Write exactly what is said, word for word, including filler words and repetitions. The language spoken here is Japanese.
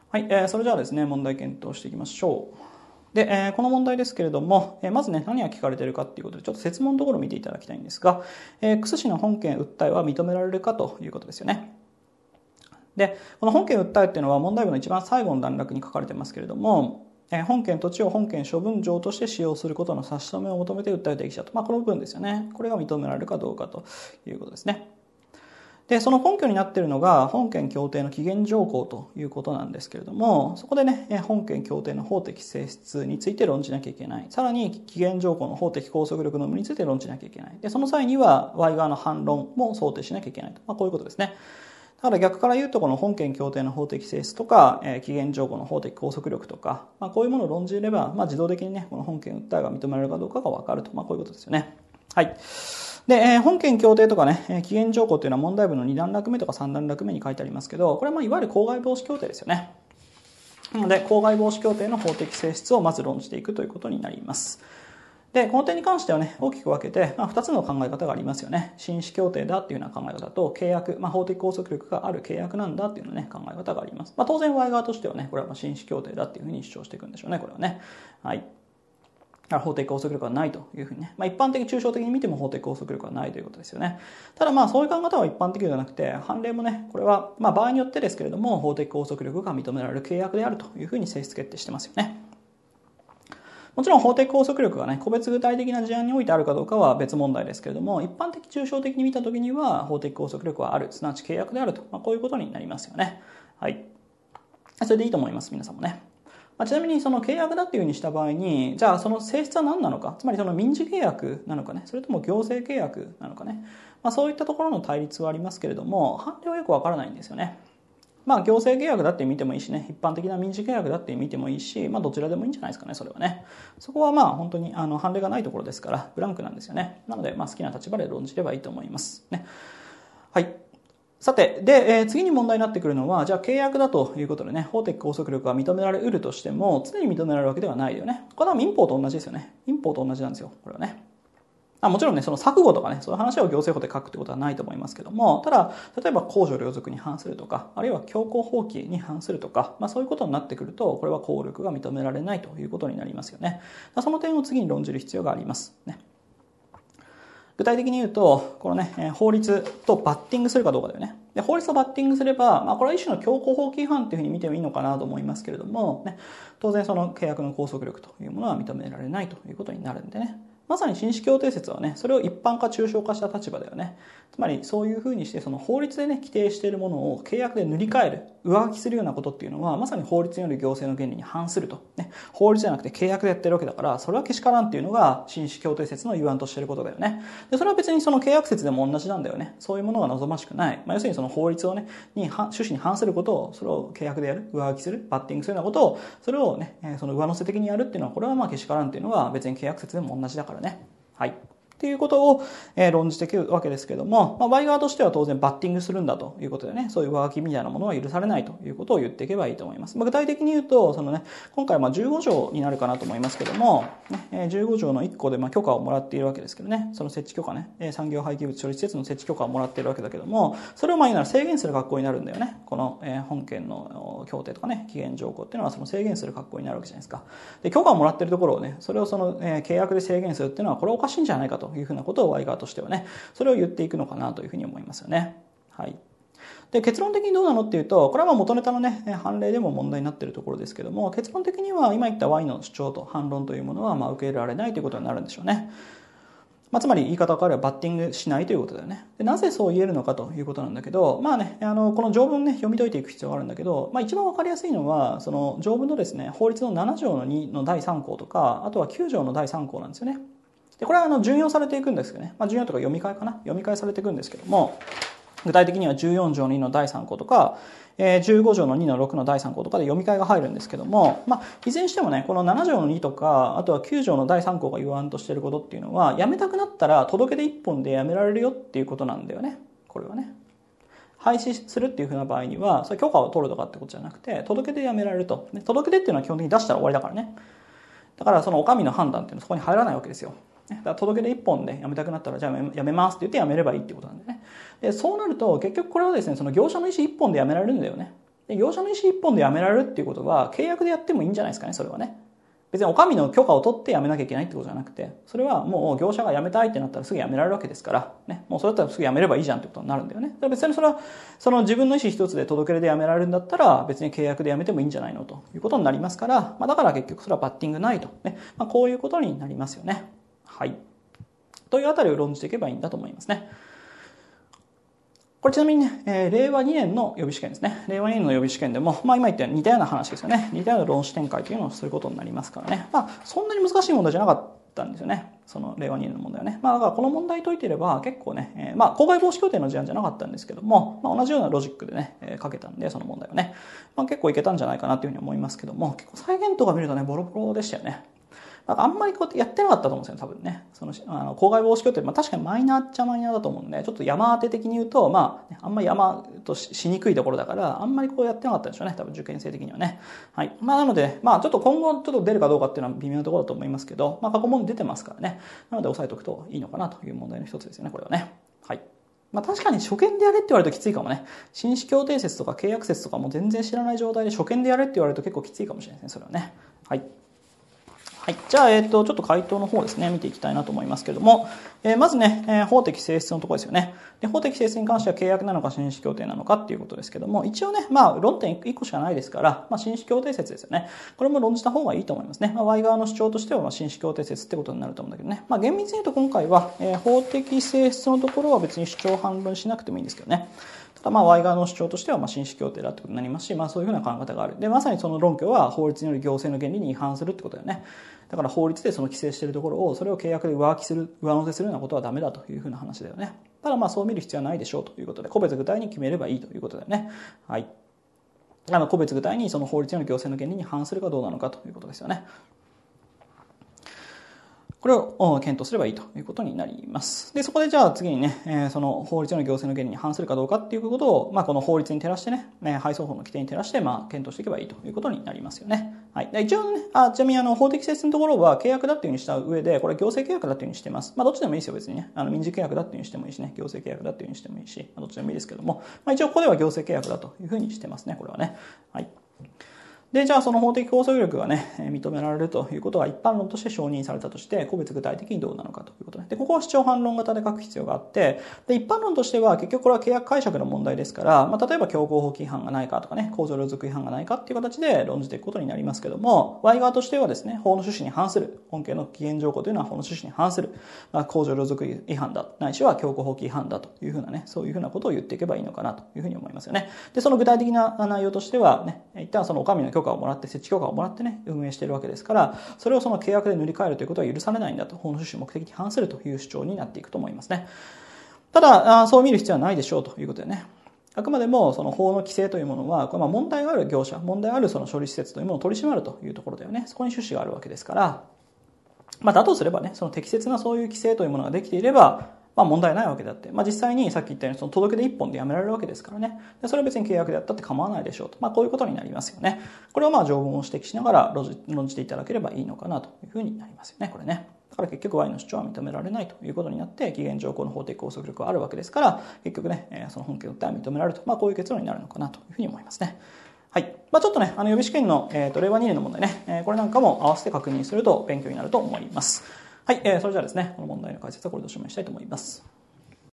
はい、えー、それじゃあですね、問題検討していきましょう。で、えー、この問題ですけれども、えー、まずね、何が聞かれているかっていうことで、ちょっと設問のところを見ていただきたいんですが、えー、クス氏の本件訴えは認められるかということですよね。で、この本件訴えっていうのは問題文の一番最後の段落に書かれてますけれども、えー、本件土地を本件処分場として使用することの差し止めを求めて訴えてきたと。まあ、この部分ですよね。これが認められるかどうかということですね。で、その根拠になっているのが本件協定の期限条項ということなんですけれども、そこでね、本件協定の法的性質について論じなきゃいけない。さらに期限条項の法的拘束力の有無について論じなきゃいけない。で、その際には Y 側の反論も想定しなきゃいけないと。まあ、こういうことですね。だから逆から言うと、この本件協定の法的性質とか、えー、期限条項の法的拘束力とか、まあ、こういうものを論じれば、まあ、自動的にね、この本件訴えが認められるかどうかが分かると。まあ、こういうことですよね。はい。で、えー、本件協定とかね、期限条項というのは問題文のに段落目とかさん段落目に書いてありますけど、これはまあいわゆる公害防止協定ですよね。なので、公害防止協定の法的性質をまず論じていくということになります。で、この点に関してはね、大きく分けて、まあ、ふたつの考え方がありますよね。紳士協定だっていうような考え方と、契約、まあ、法的拘束力がある契約なんだっていうのね、考え方があります。まあ、当然、Y 側としてはね、これはまあ紳士協定だっていうふうに主張していくんでしょうね、これはね。はい。法的拘束力はないというふうにね、まあ、一般的抽象的に見ても法的拘束力はないということですよね。ただまあそういう考え方は一般的ではなくて、判例もね、これはまあ場合によってですけれども法的拘束力が認められる契約であるというふうに性質決定してますよね。もちろん法的拘束力がね、個別具体的な事案においてあるかどうかは別問題ですけれども、一般的抽象的に見たときには法的拘束力はある、すなわち契約であると、まあ、こういうことになりますよね。はい。それでいいと思います、皆さんもね。まあ、ちなみにその契約だっていうふうにした場合に、じゃあその性質は何なのか、つまりその民事契約なのかね、それとも行政契約なのかね、まあ、そういったところの対立はありますけれども、判例はよくわからないんですよね。まあ行政契約だって見てもいいしね、一般的な民事契約だって見てもいいし、まあどちらでもいいんじゃないですかね、それはね。そこはまあ本当にあの判例がないところですから、ブランクなんですよね。なのでまあ好きな立場で論じればいいと思いますね。はい。さて、で、えー、次に問題になってくるのは、じゃあ契約だということでね、法的拘束力が認められうるとしても、常に認められるわけではないよね。これは民法と同じですよね。民法と同じなんですよ、これはね。あもちろんね、その錯誤とかね、そういう話を行政法で書くってことはないと思いますけども、ただ、例えば公序良俗に反するとか、あるいは強行放棄に反するとか、まあそういうことになってくると、これは効力が認められないということになりますよね。その点を次に論じる必要がありますね。具体的に言うと、このね、法律とバッティングするかどうかだよね。で法律とバッティングすれば、まあ、これは一種の強行放棄違反っていうふうに見てもいいのかなと思いますけれども、ね、当然その契約の拘束力というものは認められないということになるんでね。まさに紳士協定説はね、それを一般化抽象化した立場だよね。つまりそういうふうにしてその法律でね規定しているものを契約で塗り替える、上書きするようなことっていうのはまさに法律による行政の原理に反すると、ね、法律じゃなくて契約でやってるわけだから、それはけしからんっていうのが紳士協定説の言わんとしていることだよね。でそれは別にその契約説でも同じなんだよね。そういうものが望ましくない、まあ、要するにその法律をねに趣旨に反することをそれを契約でやる、上書きする、バッティングするようなことをそれをねその上乗せ的にやるっていうのは、これはまあけしからんっていうのは別に契約説でも同じだからね。はい。っていうことを論じていくわけですけども、まあ、Y 側としては当然バッティングするんだということでね、そういう上書きみたいなものは許されないということを言っていけばいいと思います。まあ、具体的に言うと、そのね、今回はじゅうご条になるかなと思いますけども、ね、じゅうご条のいっこでまあ許可をもらっているわけですけどね、その設置許可ね、産業廃棄物処理施設の設置許可をもらっているわけだけども、それをまあ言うなら制限する格好になるんだよね。この本件の協定とかね、期限条項っていうのはその制限する格好になるわけじゃないですか。で、許可をもらっているところをね、それをその契約で制限するっていうのは、これはおかしいんじゃないかというふうなことを Y 側としてはね、それを言っていくのかなというふうに思いますよね。はい。で結論的にどうなのっていうと、これはまあ元ネタのね判例でも問題になっているところですけども、結論的には今言った Y の主張と反論というものはまあ受け入れられないということになるんでしょうね。まあ、つまり言い方を変えればバッティングしないということだよね。でなぜそう言えるのかということなんだけど、まあね、あのこの条文ね読み解いていく必要があるんだけど、まあ、一番わかりやすいのはその条文のですね、法律のなな条のにのだいさん項とか、あとはきゅう条のだいさん項なんですよね。でこれはあの順用されていくんですけどね、まあ、順用とか読み替えかな、読み替えされていくんですけども、具体的にはじゅうよん条のにのだいさん項とか、じゅうご条のにのろくのだいさん項とかで読み替えが入るんですけども、まあ、いずれにしてもね、このなな条のにとか、あとはきゅう条のだいさん項が言わんとしていることっていうのは、やめたくなったら届け出一本でやめられるよっていうことなんだよね、これはね。廃止するっていうふうな場合には、それ許可を取るとかってことじゃなくて、届け出でやめられると。届け出っていうのは基本的に出したら終わりだからね。だからそのお上の判断っていうのはそこに入らないわけですよ。だから届け出一本でやめたくなったら、じゃあやめますって言ってやめればいいっていうことなんでね。でそうなると結局これはですね、その業者の意思一本でやめられるんだよね。 で、業者の意思一本で辞められるっていうことは、契約でやってもいいんじゃないですかね、それはね。別にお上の許可を取って辞めなきゃいけないってことじゃなくて、それはもう業者が辞めたいってなったらすぐ辞められるわけですから、ね、もうそれだったらすぐ辞めればいいじゃんってことになるんだよね。別にそれは、その自分の意思一つで届け出で辞められるんだったら、別に契約で辞めてもいいんじゃないのということになりますから、まあ、だから結局それはバッティングないと。ね、まあ、こういうことになりますよね。はい。というあたりを論じていけばいいんだと思いますね。これちなみにね、えー、れいわにねんの予備試験ですね。れいわにねんの予備試験でも、まあ今言ったように似たような話ですよね。似たような論旨展開というのをすることになりますからね。まあそんなに難しい問題じゃなかったんですよね。そのれいわにねんの問題はね。まあだからこの問題解いていれば結構ね、えー、まあ公害防止協定の事案じゃなかったんですけども、まあ同じようなロジックでね、えー、書けたんで、その問題はね。まあ結構いけたんじゃないかなというふうに思いますけども、結構再現とか見るとね、ボロボロでしたよね。あんまりこうやってやってなかったと思うんですよね、多分ね。その、あの、公害防止協定、まあ確かにマイナーっちゃマイナーだと思うんで、ちょっと山当て的に言うと、まあ、あんまり山と し, しにくいところだから、あんまりこうやってなかったんでしょうね、多分受験生的にはね。はい。まあなので、まあちょっと今後ちょっと出るかどうかっていうのは微妙なところだと思いますけど、まあ過去問出てますからね。なので押さえておくといいのかなという問題の一つですよね、これはね。はい。まあ確かに初見でやれって言われるときついかもね。紳士協定説とか契約説とかも全然知らない状態で初見でやれって言われると結構きついかもしれないですね、それはね。はい。はい。じゃあ、えっと、ちょっと回答の方ですね、見ていきたいなと思いますけれども、えー、まずね、えー、法的性質のところですよね。で、法的性質に関しては契約なのか紳士協定なのかっていうことですけども、一応ね、まあ、論点いっこしかないですから、まあ、紳士協定説ですよね。これも論じた方がいいと思いますね。まあ、Y 側の主張としては、まあ、紳士協定説ってことになると思うんだけどね。まあ、厳密に言うと今回は、えー、法的性質のところは別に主張反論しなくてもいいんですけどね。ただまあ Y 側の主張としてはまあ紳士協定だってことになりますし、まあそういうふうな考え方がある。で、まさにその論拠は法律による行政の原理に違反するってことだよね。だから法律でその規制しているところを、それを契約で上書きする、上乗せするようなことはダメだというふうな話だよね。ただまあそう見る必要はないでしょうということで、個別具体に決めればいいということだよね。はい。あの個別具体にその法律による行政の原理に反するかどうなのかということですよね。これを検討すればいいということになります。で、そこでじゃあ次にね、えー、その法律の行政の原理に反するかどうかっていうことを、まあこの法律に照らしてね、配送法の規定に照らして、まあ検討していけばいいということになりますよね。はい。で一応ね、あ、ちなみにあの法的性質のところは契約だっていうふうにした上で、これ行政契約だっていうふうにしてます。まあどっちでもいいですよ、別にね。あの民事契約だっていうふうにしてもいいしね、行政契約だっていうふうにしてもいいし、まあ、どっちでもいいですけども、まあ一応ここでは行政契約だというふうにしてますね、これはね。はい。で、じゃあその法的拘束力がね、認められるということが一般論として承認されたとして、個別具体的にどうなのかということで。で、ここは主張反論型で書く必要があって、で、一般論としては結局これは契約解釈の問題ですから、まあ、例えば競合法規違反がないかとかね、公序良俗違反がないかっていう形で論じていくことになりますけども、Y 側としてはですね、法の趣旨に反する、本件の期限条項というのは法の趣旨に反する、まあ、公序良俗違反だ、ないしは競合法規違反だというふうなね、そういうふうなことを言っていけばいいのかなというふうに思いますよね。で、その具体的な内容としてはね、一旦そのお上の許可をもらって設置許可をもらってね、運営しているわけですから、それをその契約で塗り替えるということは許されないんだと、法の趣旨目的に反するという主張になっていくと思いますね。ただ、そう見る必要はないでしょうということでね。あくまでもその法の規制というものは、これまあ問題がある業者、問題あるその処理施設というものを取り締まるというところだよね。そこに趣旨があるわけですから、まあだとすればね、その適切なそういう規制というものができていれば、まあ問題ないわけであって、まあ実際にさっき言ったようにその届け出一本でやめられるわけですからね。でそれは別に契約でやったって構わないでしょうと。まあこういうことになりますよね。これをまあ条文を指摘しながら論じていただければいいのかなというふうになりますよね、これね。だから結局 Y の主張は認められないということになって、期限条項の法的拘束力はあるわけですから、結局ね、その本件訴えは認められると、まあこういう結論になるのかなというふうに思いますね。はい。まあちょっとね、あの予備試験の、えー、とれいわにねんの問題ね、えー、これなんかも合わせて確認すると勉強になると思います。はい、えー、それじゃあですね、この問題の解説はこれでおしまいしたいと思います。